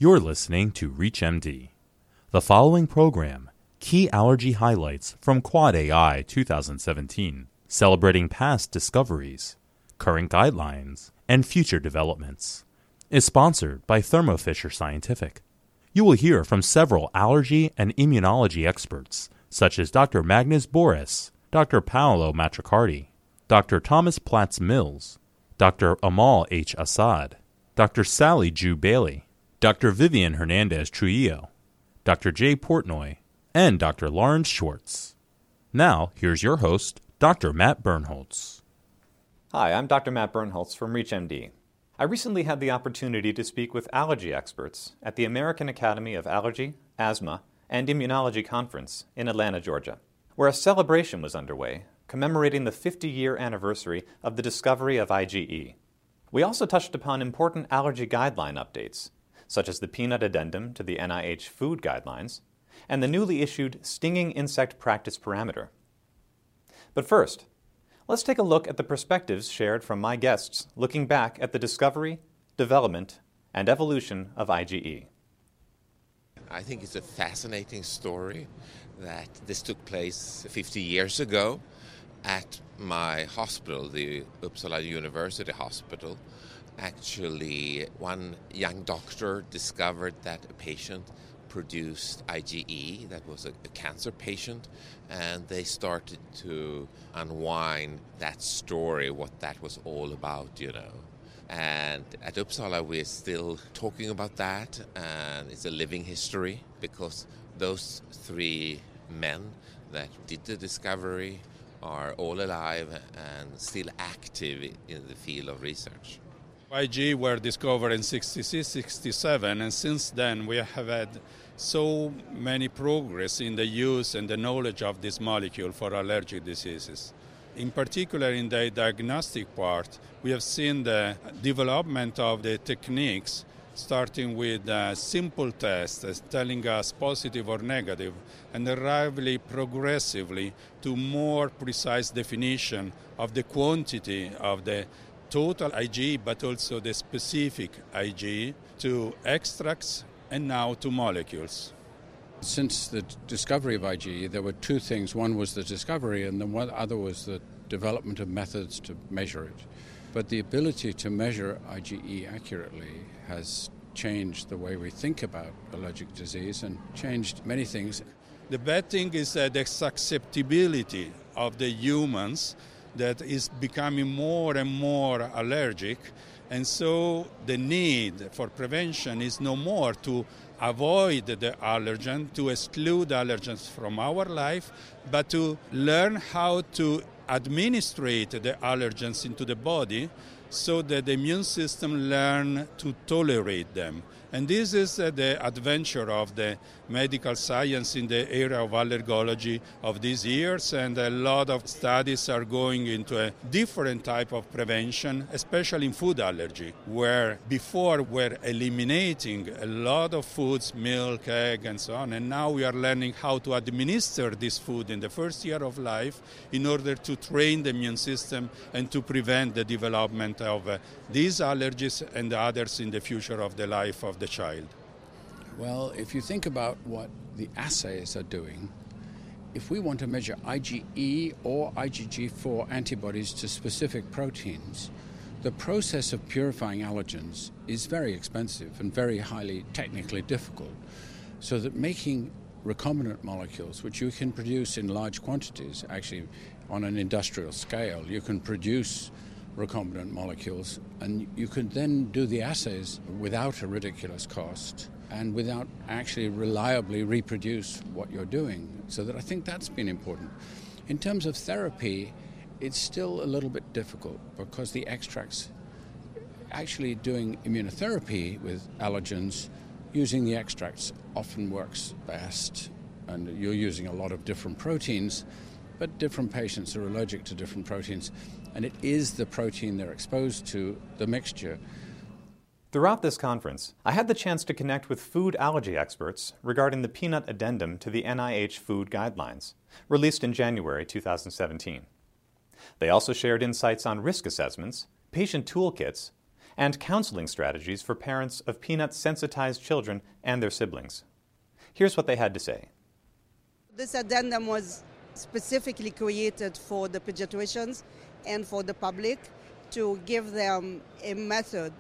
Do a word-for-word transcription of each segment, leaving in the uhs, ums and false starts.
You're listening to ReachMD. The following program, Key Allergy Highlights from Quad A I twenty seventeen, celebrating past discoveries, current guidelines, and future developments, is sponsored by Thermo Fisher Scientific. You will hear from several allergy and immunology experts, such as Doctor Magnus Boris, Doctor Paolo Matricardi, Doctor Thomas Platts Mills, Doctor Amal H. Assad, Doctor Sally Ju Bailey, Doctor Vivian Hernandez Trujillo, Doctor Jay Portnoy, and Doctor Lawrence Schwartz. Now, here's your host, Doctor Matt Bernholtz. Hi, I'm Doctor Matt Bernholtz from ReachMD. I recently had the opportunity to speak with allergy experts at the American Academy of Allergy, Asthma, and Immunology Conference in Atlanta, Georgia, where a celebration was underway commemorating the fifty-year anniversary of the discovery of I G E. We also touched upon important allergy guideline updates, such as the Peanut Addendum to the N I H Food Guidelines and the newly issued Stinging Insect Practice Parameter. But first, let's take a look at the perspectives shared from my guests looking back at the discovery, development, and evolution of I G E. I think it's a fascinating story that this took place fifty years ago at my hospital, the Uppsala University Hospital. Actually, one young doctor discovered that a patient produced I G E, that was a, a cancer patient, and they started to unwind that story, what that was all about, you know. And at Uppsala, we're still talking about that, and it's a living history because those three men that did the discovery are all alive and still active in the field of research. I G E were discovered in sixty-six, sixty-seven, and since then we have had so many progress in the use and the knowledge of this molecule for allergic diseases. In particular, in the diagnostic part, we have seen the development of the techniques, starting with a simple test as telling us positive or negative, and arriving progressively to more precise definition of the quantity of the total I G E, but also the specific I G E, to extracts and now to molecules. Since the discovery of I G E, there were two things. One was the discovery, and the one other was the development of methods to measure it. But the ability to measure I G E accurately has changed the way we think about allergic disease and changed many things. The bad thing is that the susceptibility of the humans that is becoming more and more allergic, and so the need for prevention is no more to avoid the allergen, to exclude allergens from our life, but to learn how to administrate the allergens into the body so that the immune system learn to tolerate them. And this is uh, the adventure of the medical science in the area of allergology of these years, and a lot of studies are going into a different type of prevention, especially in food allergy, where before we're eliminating a lot of foods, milk, egg, and so on, and now we are learning how to administer this food in the first year of life in order to train the immune system and to prevent the development of uh, these allergies and others in the future of the life of the child. Well, if you think about what the assays are doing, if we want to measure I G E or I G G four antibodies to specific proteins, the process of purifying allergens is very expensive and very highly technically difficult, so that making recombinant molecules, which you can produce in large quantities, actually on an industrial scale, you can produce recombinant molecules, and you could then do the assays without a ridiculous cost and without actually reliably reproduce what you're doing. So that I think that's been important. In terms of therapy, it's still a little bit difficult because the extracts, actually doing immunotherapy with allergens, using the extracts often works best, and you're using a lot of different proteins, but different patients are allergic to different proteins, and it is the protein they're exposed to, the mixture. Throughout this conference, I had the chance to connect with food allergy experts regarding the Peanut Addendum to the N I H Food Guidelines, released in January two thousand seventeen. They also shared insights on risk assessments, patient toolkits, and counseling strategies for parents of peanut-sensitized children and their siblings. Here's what they had to say. This addendum was specifically created for the pediatricians and for the public to give them a method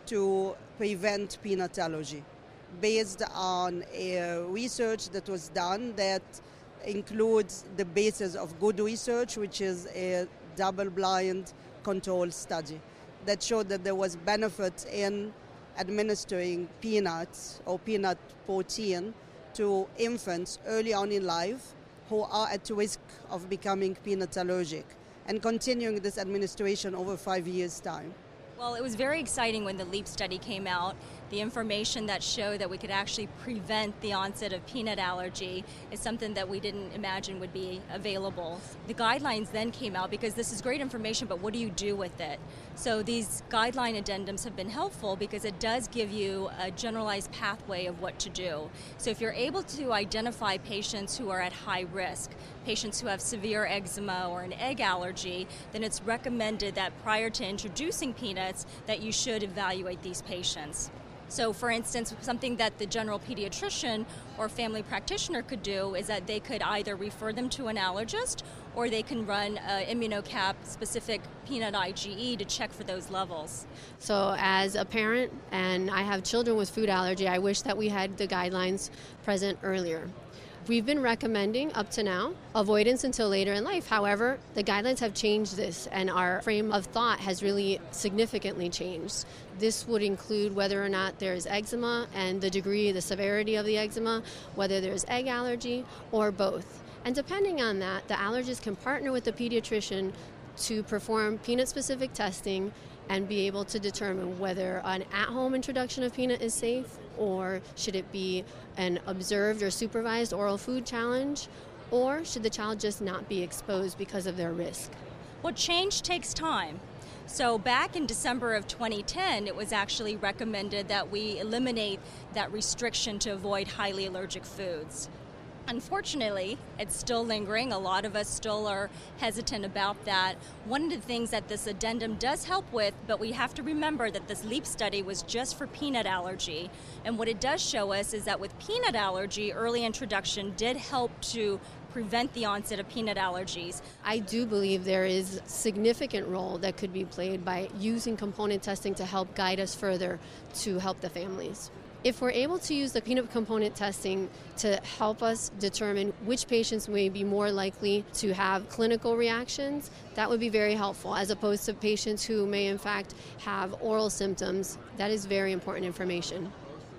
to prevent peanut allergy based on a research that was done that includes the basis of good research, which is a double-blind control study that showed that there was benefit in administering peanuts or peanut protein to infants early on in life who are at risk of becoming peanut allergic, and continuing this administration over five years' time. Well, it was very exciting when the LEAP study came out. The information that showed that we could actually prevent the onset of peanut allergy is something that we didn't imagine would be available. The guidelines then came out because this is great information, but what do you do with it? So these guideline addendums have been helpful because it does give you a generalized pathway of what to do. So if you're able to identify patients who are at high risk, patients who have severe eczema or an egg allergy, then it's recommended that prior to introducing peanuts that you should evaluate these patients. So for instance, something that the general pediatrician or family practitioner could do is that they could either refer them to an allergist or they can run an ImmunoCAP specific peanut IgE to check for those levels. So as a parent, and I have children with food allergy, I wish that we had the guidelines present earlier. We've been recommending, up to now, avoidance until later in life. However, the guidelines have changed this, and our frame of thought has really significantly changed. This would include whether or not there's eczema and the degree, the severity of the eczema, whether there's egg allergy, or both. And depending on that, the allergist can partner with the pediatrician to perform peanut-specific testing and be able to determine whether an at-home introduction of peanut is safe, or should it be an observed or supervised oral food challenge, or should the child just not be exposed because of their risk? Well, change takes time. So back in December of twenty ten, it was actually recommended that we eliminate that restriction to avoid highly allergic foods. Unfortunately, it's still lingering. A lot of us still are hesitant about that. One of the things that this addendum does help with, but we have to remember that this LEAP study was just for peanut allergy. And what it does show us is that with peanut allergy, early introduction did help to prevent the onset of peanut allergies. I do believe there is significant role that could be played by using component testing to help guide us further to help the families. If we're able to use the peanut component testing to help us determine which patients may be more likely to have clinical reactions, that would be very helpful, as opposed to patients who may in fact have oral symptoms. That is very important information.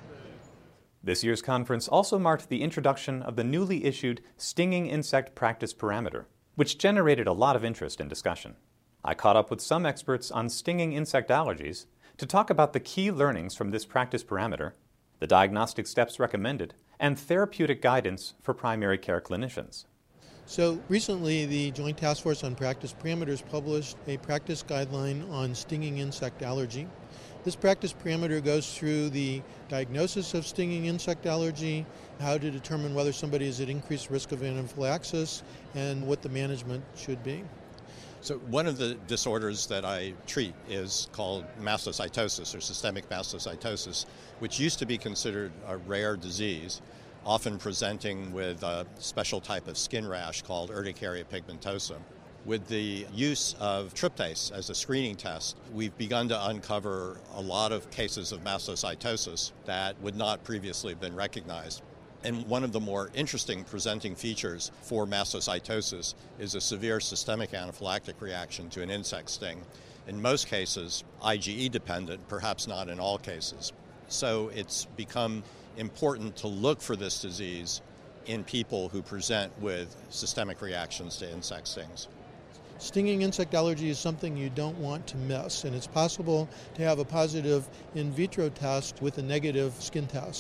This year's conference also marked the introduction of the newly issued Stinging Insect Practice Parameter, which generated a lot of interest and discussion. I caught up with some experts on stinging insect allergies to talk about the key learnings from this practice parameter, the diagnostic steps recommended, and therapeutic guidance for primary care clinicians. So recently, the Joint Task Force on Practice Parameters published a practice guideline on stinging insect allergy. This practice parameter goes through the diagnosis of stinging insect allergy, how to determine whether somebody is at increased risk of anaphylaxis, and what the management should be. So one of the disorders that I treat is called mastocytosis, or systemic mastocytosis, which used to be considered a rare disease, often presenting with a special type of skin rash called urticaria pigmentosa. With the use of tryptase as a screening test, we've begun to uncover a lot of cases of mastocytosis that would not previously have been recognized. And one of the more interesting presenting features for mastocytosis is a severe systemic anaphylactic reaction to an insect sting. In most cases, IgE dependent, perhaps not in all cases. So it's become important to look for this disease in people who present with systemic reactions to insect stings. Stinging insect allergy is something you don't want to miss, and it's possible to have a positive in vitro test with a negative skin test.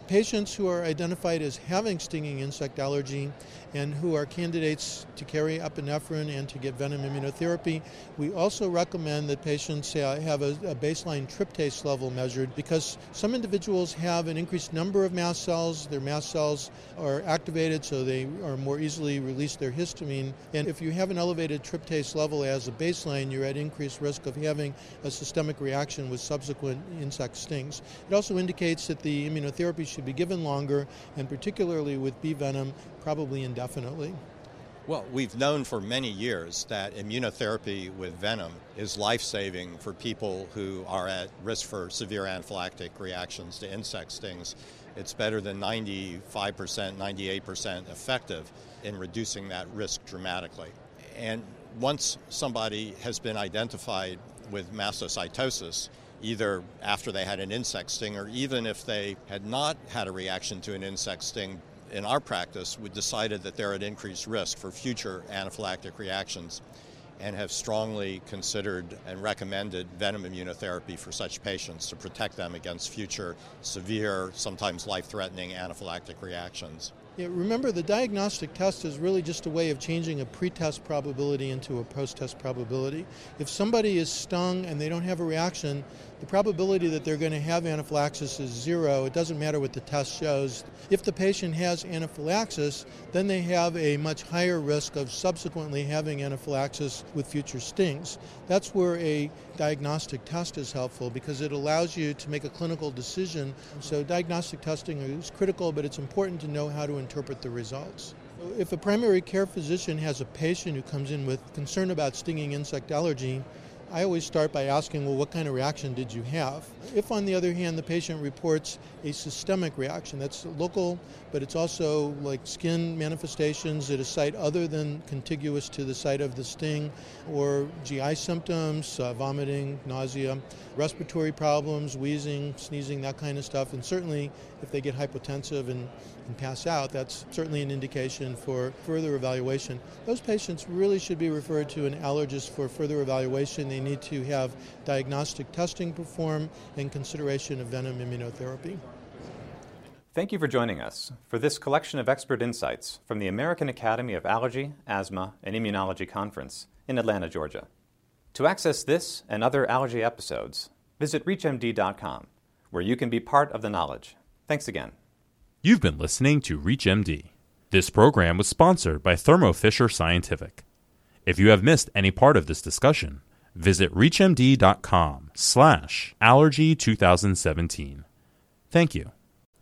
Patients who are identified as having stinging insect allergy and who are candidates to carry epinephrine and to get venom immunotherapy, we also recommend that patients uh, have a, a baseline tryptase level measured, because some individuals have an increased number of mast cells. Their mast cells are activated so they are more easily release their histamine. And if you have an elevated tryptase level as a baseline, you're at increased risk of having a systemic reaction with subsequent insect stings. It also indicates that the immunotherapy should be given longer, and particularly with bee venom, probably indefinitely. Well, we've known for many years that immunotherapy with venom is life-saving for people who are at risk for severe anaphylactic reactions to insect stings. It's better than ninety-five percent, ninety-eight percent effective in reducing that risk dramatically. And once somebody has been identified with mastocytosis, either after they had an insect sting or even if they had not had a reaction to an insect sting, in our practice, we decided that they're at increased risk for future anaphylactic reactions and have strongly considered and recommended venom immunotherapy for such patients to protect them against future severe, sometimes life-threatening anaphylactic reactions. Yeah, remember, the diagnostic test is really just a way of changing a pre-test probability into a post-test probability. If somebody is stung and they don't have a reaction, the probability that they're going to have anaphylaxis is zero. It doesn't matter what the test shows. If the patient has anaphylaxis, then they have a much higher risk of subsequently having anaphylaxis with future stings. That's where a diagnostic test is helpful, because it allows you to make a clinical decision. So diagnostic testing is critical, but it's important to know how to interpret the results. If a primary care physician has a patient who comes in with concern about stinging insect allergy, I always start by asking, well, what kind of reaction did you have? If, on the other hand, the patient reports a systemic reaction, that's local, but it's also like skin manifestations at a site other than contiguous to the site of the sting, or G I symptoms, uh, vomiting, nausea, respiratory problems, wheezing, sneezing, that kind of stuff, and certainly if they get hypotensive and, and pass out, that's certainly an indication for further evaluation. Those patients really should be referred to an allergist for further evaluation. They need to have diagnostic testing performed and consideration of venom immunotherapy. Thank you for joining us for this collection of expert insights from the American Academy of Allergy, Asthma, and Immunology Conference in Atlanta, Georgia. To access this and other allergy episodes, visit reach M D dot com, where you can be part of the knowledge. Thanks again. You've been listening to ReachMD. This program was sponsored by Thermo Fisher Scientific. If you have missed any part of this discussion, visit reach M D dot com slash allergy two thousand seventeen. Thank you.